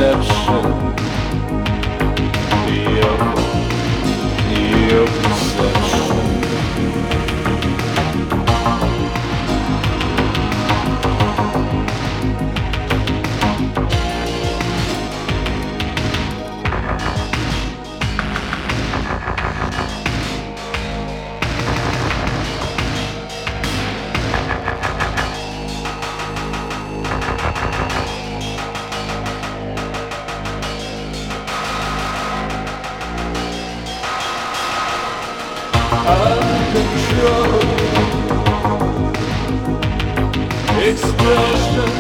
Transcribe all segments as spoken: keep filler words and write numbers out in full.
perception. Your, your perception. Uncontrolled expression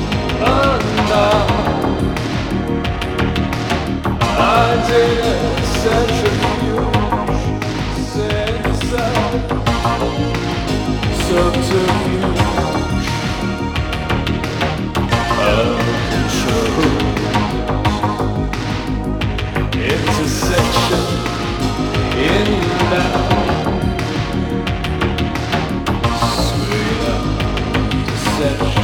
unknown. Idea centrifuge sense of subterfuge. Uncontrolled intersection inbound. Deception.